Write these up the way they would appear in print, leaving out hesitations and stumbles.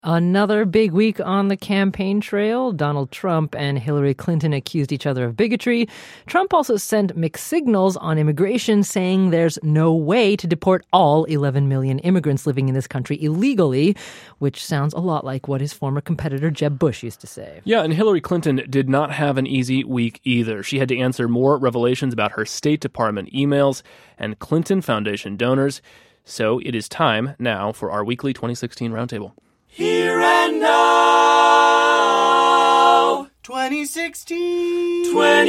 Another big week on the campaign trail. Donald Trump and Hillary Clinton accused each other of bigotry. Trump also sent mixed signals on immigration, saying there's no way to deport all 11 million immigrants living in this country illegally, which sounds a lot like what his former competitor Jeb Bush used to say. Yeah, and Hillary Clinton did not have an easy week either. She had to answer more revelations about her State Department emails and Clinton Foundation donors. So it is time now for our weekly 2016 Roundtable. Here and now, 2016.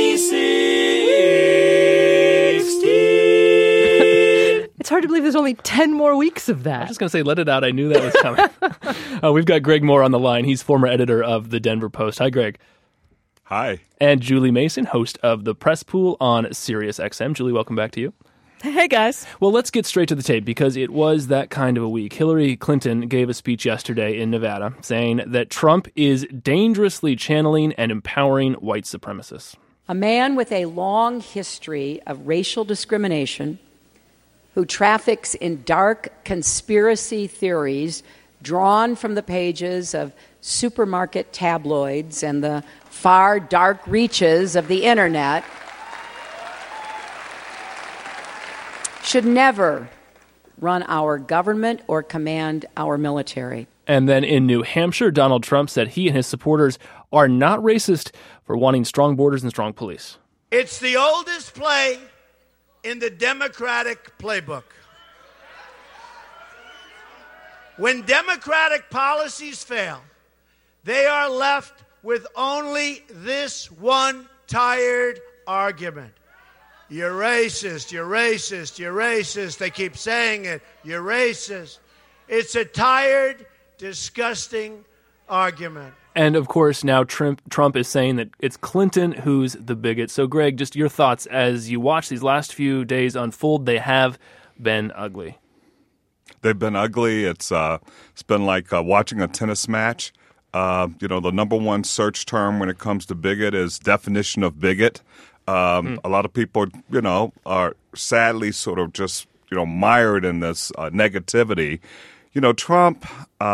It's hard to believe there's only 10 more weeks of that. I was just going to say, let it out. I knew that was coming. We've got Greg Moore on the line. He's former editor of the Denver Post. Hi, Greg. Hi. And Julie Mason, host of the Press Pool on SiriusXM. Julie, welcome back to you. Hey, guys. Well, let's get straight to the tape because it was that kind of a week. Hillary Clinton gave a speech yesterday in Nevada saying that Trump is dangerously channeling and empowering white supremacists. A man with a long history of racial discrimination who traffics in dark conspiracy theories drawn from the pages of supermarket tabloids and the far dark reaches of the internet should never run our government or command our military. And then in New Hampshire, Donald Trump said he and his supporters are not racist for wanting strong borders and strong police. It's the oldest play in the Democratic playbook. When Democratic policies fail, they are left with only this one tired argument. You're racist, you're racist, you're racist. They keep saying it. You're racist. It's a tired, disgusting argument. And, of course, now Trump is saying that it's Clinton who's the bigot. So, Greg, just your thoughts as you watch these last few days unfold. They have been ugly. They've been ugly. It's been like watching a tennis match. The number one search term when it comes to bigot is definition of bigot. A lot of people, are sadly sort of just, mired in this negativity. Trump,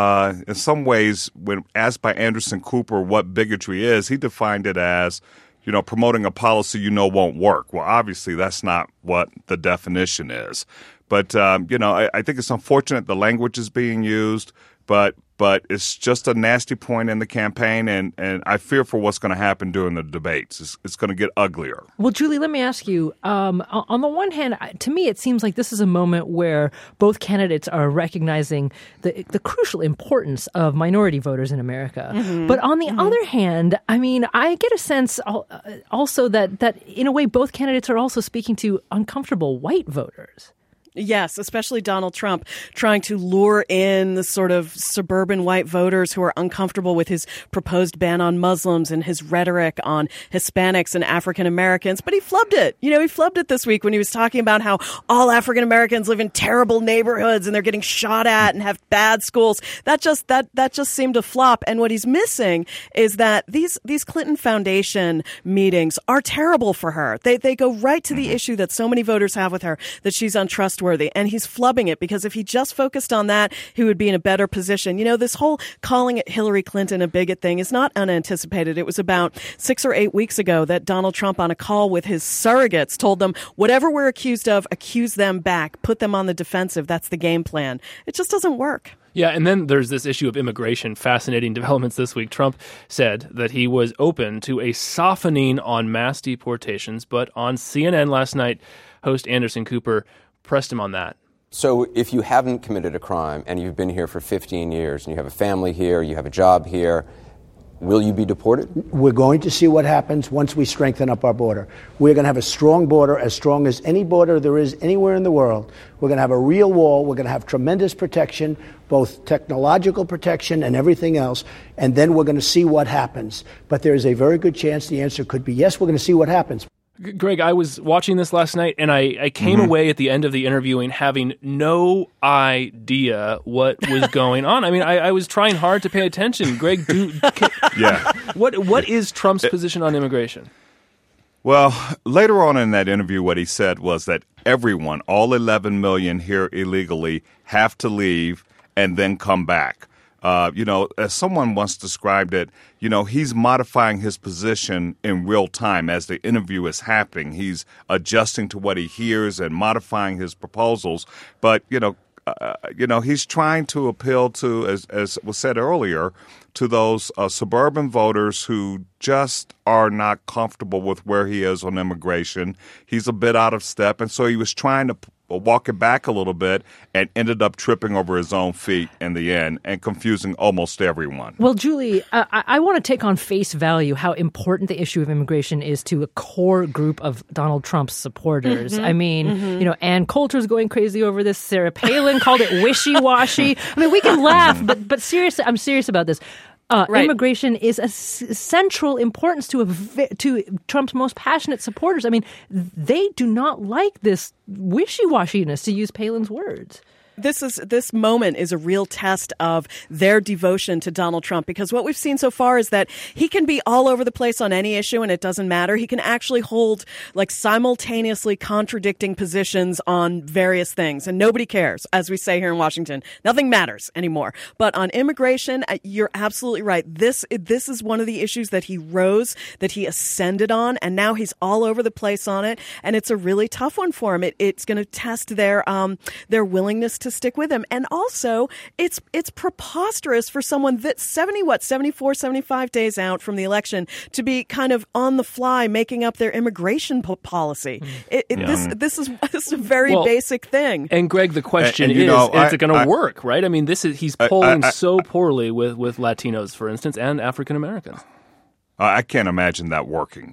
in some ways, when asked by Anderson Cooper what bigotry is, he defined it as, promoting a policy won't work. Well, obviously, that's not what the definition is. But, I think it's unfortunate the language is being used, but it's just a nasty point in the campaign, and I fear for what's going to happen during the debates. It's going to get uglier. Well, Julie, let me ask you, on the one hand, to me, it seems like this is a moment where both candidates are recognizing the crucial importance of minority voters in America. Mm-hmm. But on the other hand, I get a sense also that in a way, both candidates are also speaking to uncomfortable white voters. Yes, especially Donald Trump trying to lure in the sort of suburban white voters who are uncomfortable with his proposed ban on Muslims and his rhetoric on Hispanics and African Americans. But he flubbed it. He flubbed it this week when he was talking about how all African Americans live in terrible neighborhoods and they're getting shot at and have bad schools. That just seemed to flop. And what he's missing is that these Clinton Foundation meetings are terrible for her. They go right to the issue that so many voters have with her, that she's untrustworthy. And he's flubbing it because if he just focused on that, he would be in a better position. This whole calling it Hillary Clinton a bigot thing is not unanticipated. It was about 6 or 8 weeks ago that Donald Trump on a call with his surrogates told them, whatever we're accused of, accuse them back, put them on the defensive. That's the game plan. It just doesn't work. Yeah, and then there's this issue of immigration. Fascinating developments this week. Trump said that he was open to a softening on mass deportations, but on CNN last night, host Anderson Cooper pressed him on that. So if you haven't committed a crime and you've been here for 15 years and you have a family here, you have a job here, will you be deported? We're going to see what happens once we strengthen up our border. We're going to have a strong border, as strong as any border there is anywhere in the world. We're going to have a real wall. We're going to have tremendous protection, both technological protection and everything else. And then we're going to see what happens. But there is a very good chance the answer could be yes, we're going to see what happens. Greg, I was watching this last night, and I came away at the end of the interviewing having no idea what was going on. I was trying hard to pay attention. Greg, what is Trump's position on immigration? Well, later on in that interview, what he said was that everyone, all 11 million here illegally, have to leave and then come back. As someone once described it, he's modifying his position in real time as the interview is happening. He's adjusting to what he hears and modifying his proposals. But, he's trying to appeal to, as was said earlier, to those suburban voters who just are not comfortable with where he is on immigration. He's a bit out of step, and so he was trying to walk it back a little bit and ended up tripping over his own feet in the end and confusing almost everyone. Well, Julie, I want to take on face value how important the issue of immigration is to a core group of Donald Trump's supporters. Mm-hmm. I mean, Ann Coulter's going crazy over this. Sarah Palin called it wishy-washy. I mean, we can laugh, but seriously, I'm serious about this. Right. Immigration is a central importance to Trump's most passionate supporters. I mean, they do not like this wishy-washiness, to use Palin's words. This moment is a real test of their devotion to Donald Trump, because what we've seen so far is that he can be all over the place on any issue and it doesn't matter. He can actually hold simultaneously contradicting positions on various things, and nobody cares. As we say here in Washington, nothing matters anymore. But on immigration, you're absolutely right. This is one of the issues that he rose, that he ascended on, and now he's all over the place on it, and it's a really tough one for him. It's going to test their willingness to stick with him. And also, it's preposterous for someone that's 74, 75 days out from the election to be kind of on the fly making up their immigration policy. This is a very basic thing. And Greg, the question is it going to work, right? I mean, he's polling so poorly with Latinos, for instance, and African Americans. I can't imagine that working.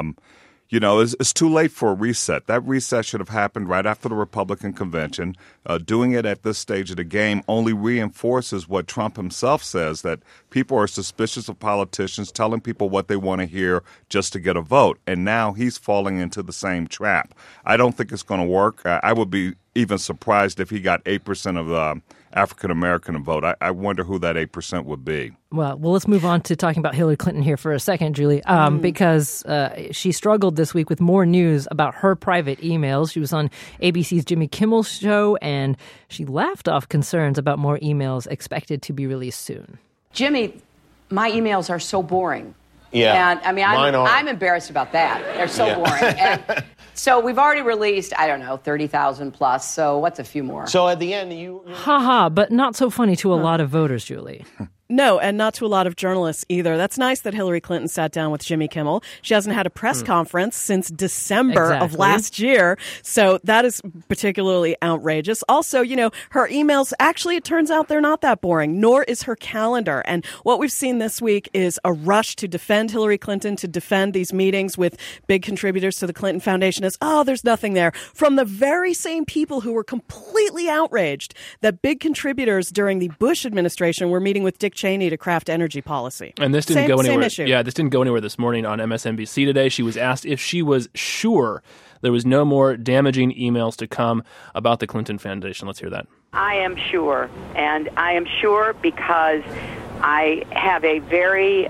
It's too late for a reset. That reset should have happened right after the Republican convention. Doing it at this stage of the game only reinforces what Trump himself says, that people are suspicious of politicians telling people what they want to hear just to get a vote. And now he's falling into the same trap. I don't think it's going to work. I would be even surprised if he got 8% of the African-American vote. I wonder who that 8% would be. Well, let's move on to talking about Hillary Clinton here for a second, Julie, because she struggled this week with more news about her private emails. She was on ABC's Jimmy Kimmel show, and she laughed off concerns about more emails expected to be released soon. Jimmy, my emails are so boring. Yeah, and I mean, I'm embarrassed about that. They're so boring. And so we've already released, 30,000 plus. So what's a few more? So at the end, you but not so funny to a lot of voters, Julie. No, and not to a lot of journalists either. That's nice that Hillary Clinton sat down with Jimmy Kimmel. She hasn't had a press conference since December of last year, so that is particularly outrageous. Also, her emails, actually, it turns out they're not that boring, nor is her calendar. And what we've seen this week is a rush to defend Hillary Clinton, to defend these meetings with big contributors to the Clinton Foundation as, there's nothing there, from the very same people who were completely outraged that big contributors during the Bush administration were meeting with Dick Cheney to craft energy policy. And this didn't go anywhere. Same issue. Yeah, this didn't go anywhere this morning on MSNBC today. She was asked if she was sure there was no more damaging emails to come about the Clinton Foundation. Let's hear that. I am sure, and I am sure because I have a very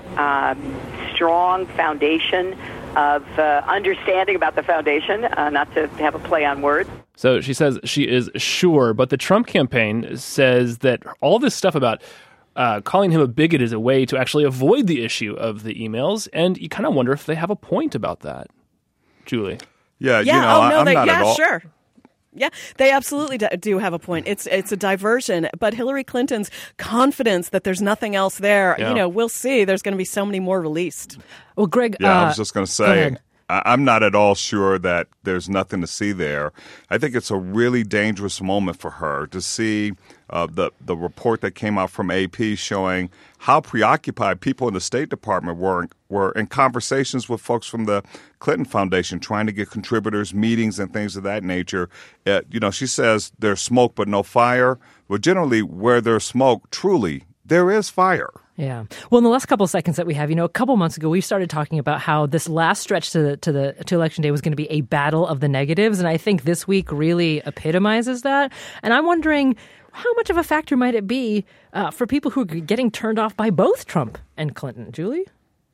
strong foundation of understanding about the foundation, not to have a play on words. So she says she is sure, but the Trump campaign says that all this stuff about calling him a bigot is a way to actually avoid the issue of the emails, and you kind of wonder if they have a point about that. Julie? Yeah, I'm not at all. Sure. Yeah, they absolutely do have a point. It's a diversion, but Hillary Clinton's confidence that there's nothing else there, we'll see. There's going to be so many more released. Well, Greg, I was just going to say, I'm not at all sure that there's nothing to see there. I think it's a really dangerous moment for her to see the report that came out from AP showing how preoccupied people in the State Department were in conversations with folks from the Clinton Foundation, trying to get contributors, meetings, and things of that nature. She says there's smoke but no fire. Well, generally, where there's smoke, truly, there is fire. Yeah. Well, in the last couple of seconds that we have, a couple months ago, we started talking about how this last stretch to Election Day was going to be a battle of the negatives. And I think this week really epitomizes that. And I'm wondering, how much of a factor might it be for people who are getting turned off by both Trump and Clinton? Julie?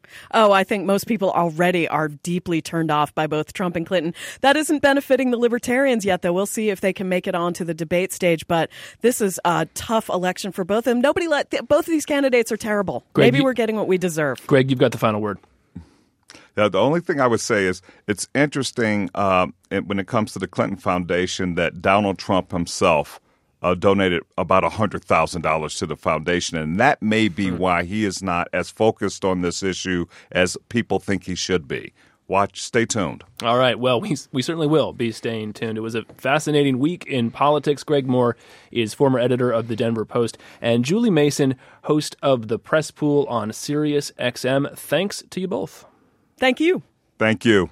Oh, I think most people already are deeply turned off by both Trump and Clinton. That isn't benefiting the libertarians yet, though. We'll see if they can make it onto the debate stage. But this is a tough election for both of them. Both of these candidates are terrible. Greg, Maybe we're getting what we deserve. Greg, you've got the final word. Yeah, the only thing I would say is it's interesting when it comes to the Clinton Foundation that Donald Trump himself donated about $100,000 to the foundation, and that may be why he is not as focused on this issue as people think he should be. Stay tuned. All right. Well, we certainly will be staying tuned. It was a fascinating week in politics. Greg Moore is former editor of the Denver Post, and Julie Mason, host of the Press Pool on Sirius XM. Thanks to you both. Thank you. Thank you.